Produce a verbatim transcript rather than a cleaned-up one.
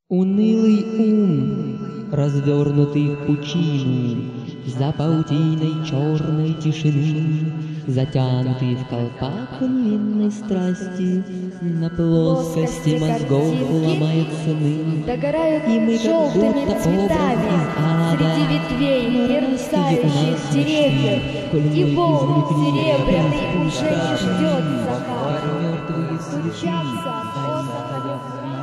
Унылый ум, развернутый в пучину, за паутиной черной тишины, затянутый в колпак невинной страсти, на плоскости мозгов ломает сны, догорают и мы как желтыми будто цветами образ из ада. среди ветвей Мерзкие у мерцающих нас деревьев, мечты, коль и мы волк извлекли серебряный распутство уже ждет жизни, закат. мертвые цветы, Стучатся тайна острова.